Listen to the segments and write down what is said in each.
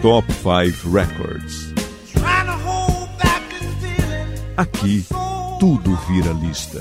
Top 5 Records. Aqui, tudo vira lista.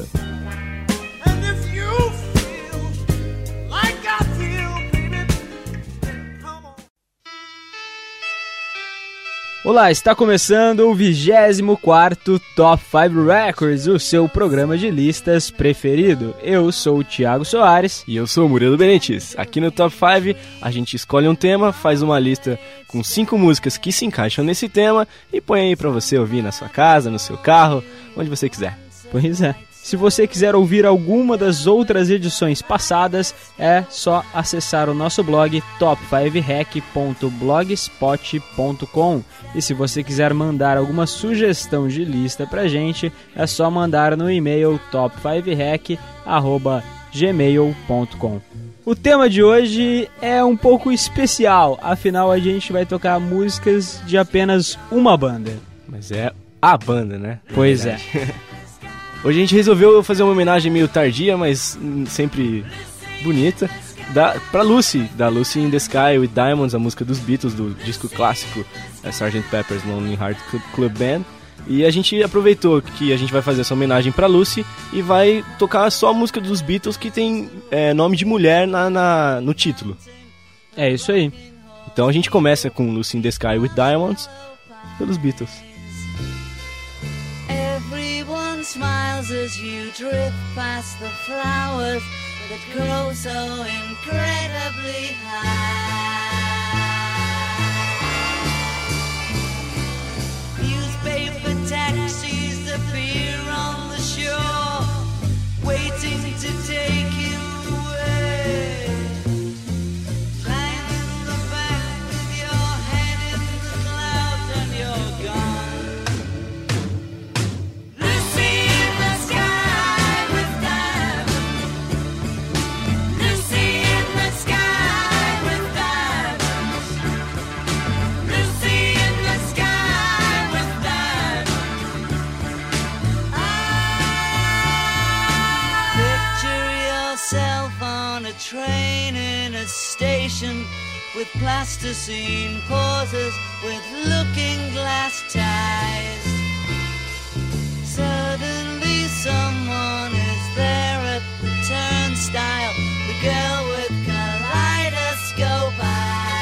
Olá, está começando o 24º Top 5 Records, o seu programa de listas preferido. Eu sou o Thiago Soares. E eu sou o Murilo Benentes. Aqui no Top 5 a gente escolhe um tema, faz uma lista com 5 músicas que se encaixam nesse tema e põe aí pra você ouvir na sua casa, no seu carro, onde você quiser. Pois é. Se você quiser ouvir alguma das outras edições passadas, é só acessar o nosso blog top5rec.blogspot.com. E se você quiser mandar alguma sugestão de lista pra gente, é só mandar no e-mail top5rec@gmail.com. O tema de hoje é um pouco especial, afinal a gente vai tocar músicas de apenas uma banda. Mas é a banda, né? Pois é. Hoje a gente resolveu fazer uma homenagem meio tardia, mas sempre bonita, pra Lucy, da Lucy in the Sky with Diamonds, a música dos Beatles, do disco clássico Sgt. Pepper's Lonely Hearts Club Band. E a gente aproveitou que a gente vai fazer essa homenagem pra Lucy e vai tocar só a música dos Beatles que tem nome de mulher no título. É isso aí. Então a gente começa com Lucy in the Sky with Diamonds, pelos Beatles. Smiles as you drift past the flowers that grow so incredibly high. Newspaper taxis appear on the shore, waiting to take you away. Lying in the back with your head in the clouds and you're gone. Train in a station with plasticine pauses with looking glass ties. Suddenly someone is there at the turnstile, the girl with kaleidoscope eyes.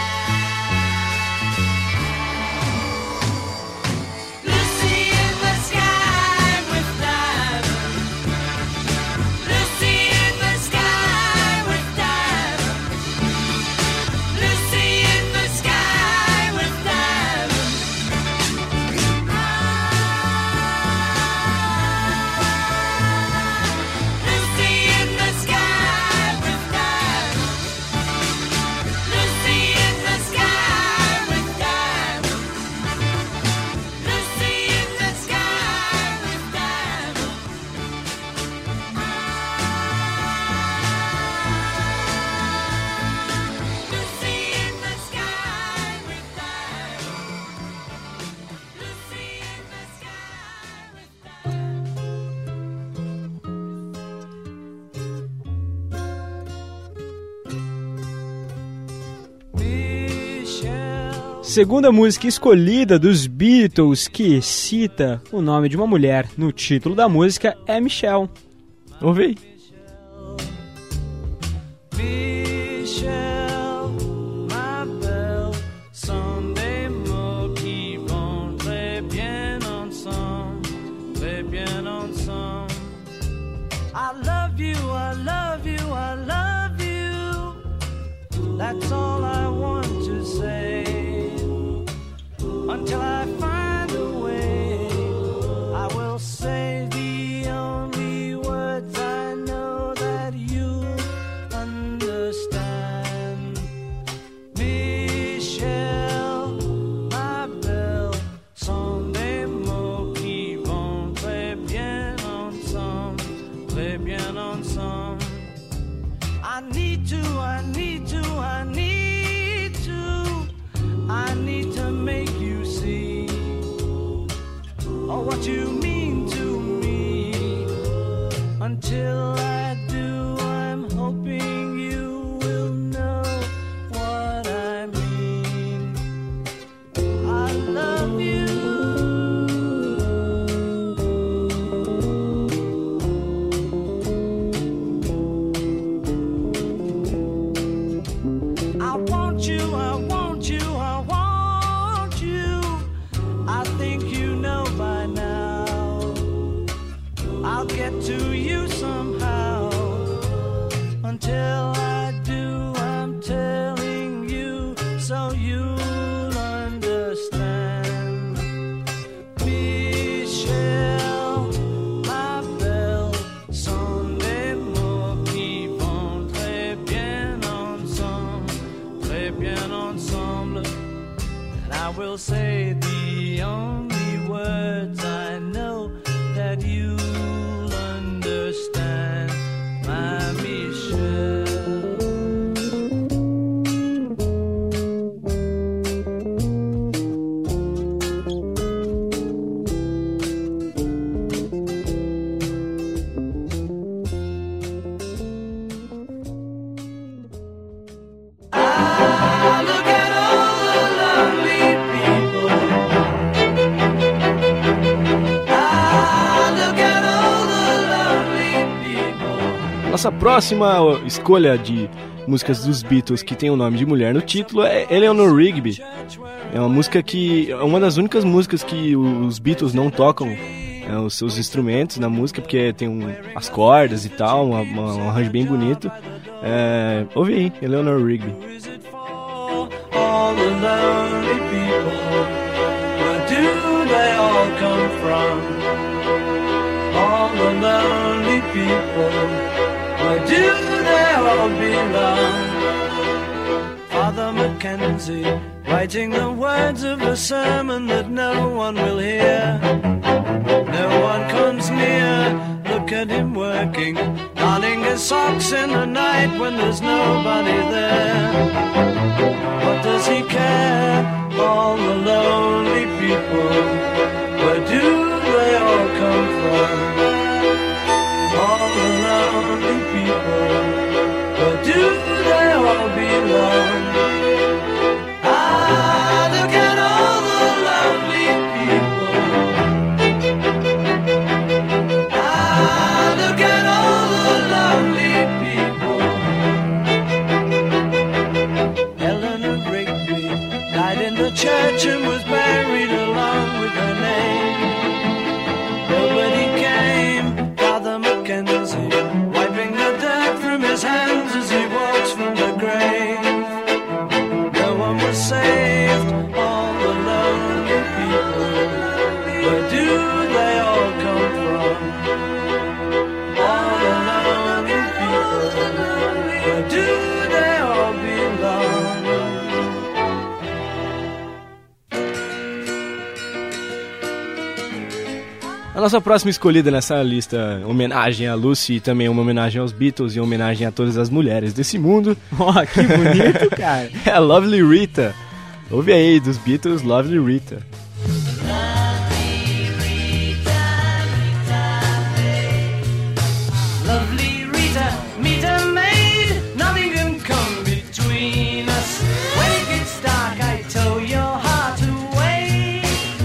Segunda música escolhida dos Beatles que cita o nome de uma mulher no título da música é Michelle. Ouve aí. That's all I want to say. Until I find a way, I will say the only words I know that you understand. Michelle, ma belle, sont des mots qui vont très bien ensemble, très bien ensemble. I need to make you see what you mean to me. Until I do, I'm hoping you will know what I mean. get to you somehow. Until I do, I'm telling you so you'll understand. Michel, ma belle, sont des mots qui vont très bien ensemble. And I will say the only words I know that you'll understand, my Michel. Look at all the lovely people. Look at all the lovely people. Nossa próxima escolha de músicas dos Beatles que tem o nome de mulher no título é Eleanor Rigby. É uma música que é uma das únicas músicas que os Beatles não tocam os seus instrumentos na música, porque tem as cordas e tal, um arranjo bem bonito. Ouve aí, Eleanor Rigby. Is it for all the lonely people? Where do they all come from? All the lonely people, where do they all belong? Father Mackenzie, writing the words of a sermon that no one will hear. No one comes near, look at him working, darning his socks in the night when there's nobody there. What does he care? All the lonely people, where do they all come from? All the lonely people, where do they all belong? Look at all the lovely people. Look at all the lovely people. Eleanor Rigby died in the church and was buried along with her name. Nobody came, Father Mackenzie, wiping the dirt from his hands as he walks from the grave. No one was saved, all the lonely people. Where do they all come from? All the lonely people. Where do they all belong? A nossa próxima escolhida nessa lista, homenagem a Lucy e também uma homenagem aos Beatles e homenagem a todas as mulheres desse mundo. Ó, que bonito, cara. É a Lovely Rita. Ouve aí, dos Beatles, Lovely Rita. Lovely Rita, meet a maid, nothing can come between us. When it gets dark, I tow your heart away.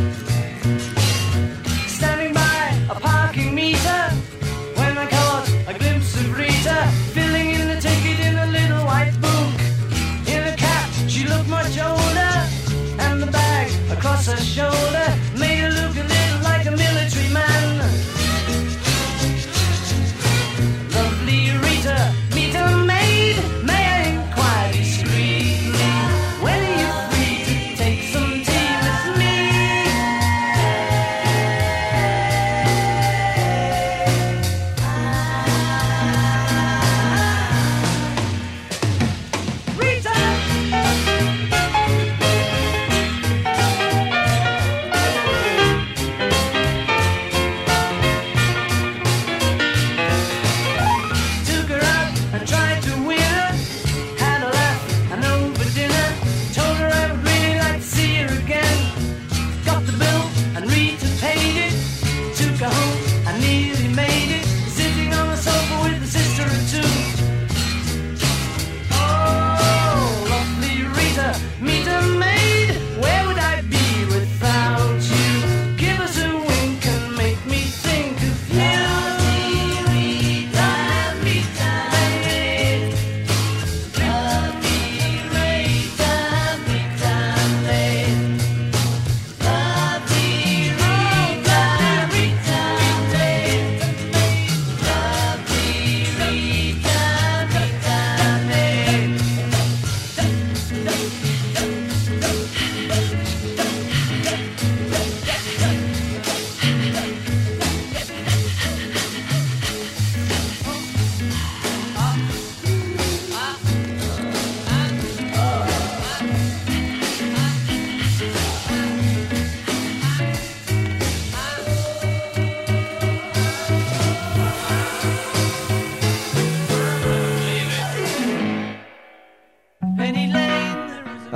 Standing by a parking meter, when I caught a glimpse of Rita, filling in the ticket in a little white book. In a cap, she looked much older, and the bag across her shoulder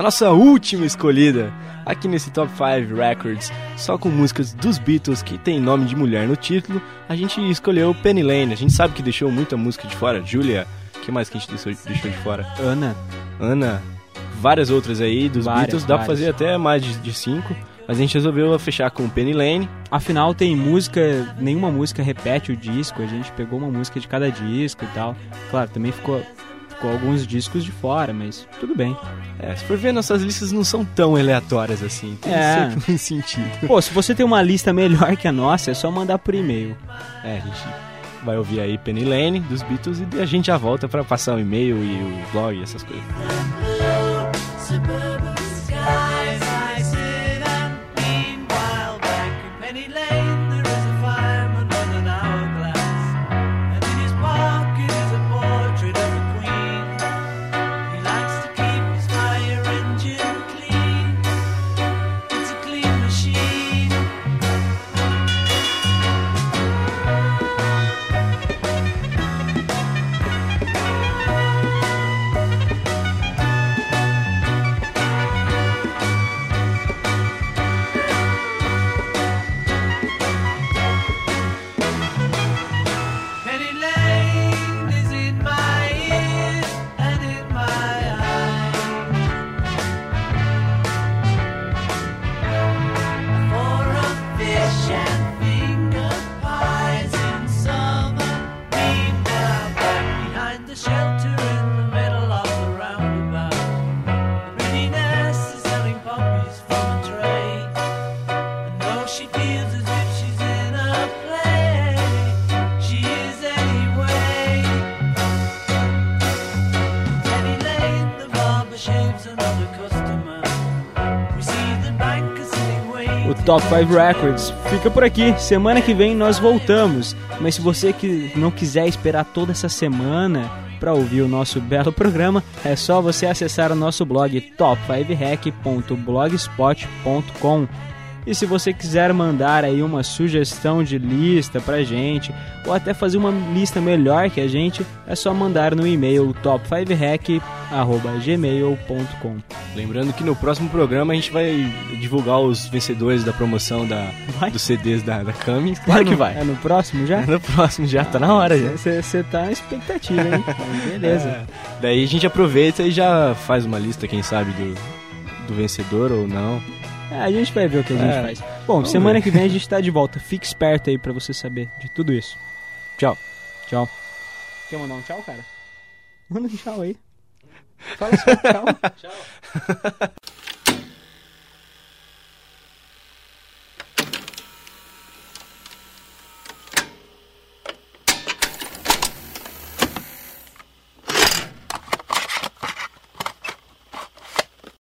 nossa última escolhida aqui nesse Top 5 Records, só com músicas dos Beatles que tem nome de mulher no título, a gente escolheu Penny Lane. A gente sabe que deixou muita música de fora. Julia, o que mais que a gente deixou de fora? Ana, várias outras aí dos Beatles, dá pra fazer até mais de 5, mas a gente resolveu fechar com Penny Lane. Afinal tem música, nenhuma música repete o disco, a gente pegou uma música de cada disco e tal. Claro, também ficou alguns discos de fora, mas tudo bem. Se for ver, nossas listas não são tão aleatórias assim, tem sempre um sentido. Pô, se você tem uma lista melhor que a nossa, é só mandar por e-mail. A gente vai ouvir aí Penny Lane dos Beatles e a gente já volta pra passar o e-mail e o blog e essas coisas. Suburban skies, I sit and meanwhile back in Penny Lane there is a fireman on an hourglass, and in his pocket is a portrait of a queen. He likes to keep his fire engine clean. It's a clean machine. Penny Lane is in my ears and in my eyes. For a fish and finger pies in summer. Meanwhile, back behind the shelter in the middle of the roundabout, the pretty nurse is selling poppies from a tray. And though she feels as if she's in a play, she is anyway. Penny Lane, the barber shaves another customer. We see the banker sitting waiting. O Top 5 Records fica por aqui. Semana que vem nós voltamos. Mas se você que não quiser esperar toda essa semana para ouvir o nosso belo programa, é só você acessar o nosso blog top5rec.blogspot.com. E se você quiser mandar aí uma sugestão de lista pra gente, ou até fazer uma lista melhor que a gente, é só mandar no e-mail top5rec@gmail.com. Lembrando que no próximo programa a gente vai divulgar os vencedores da promoção dos CDs da Cummins. Claro que vai. É no próximo já? É no próximo já, tá na hora já. Você tá na expectativa, hein? Beleza. Daí a gente aproveita e já faz uma lista, quem sabe, do vencedor ou não. A gente vai ver o que a gente faz. Bom, semana que vem a gente tá de volta. Fique esperto aí pra você saber de tudo isso. Tchau. Tchau. Quer mandar um tchau, cara? Manda um tchau aí. Fala só tchau. Tchau.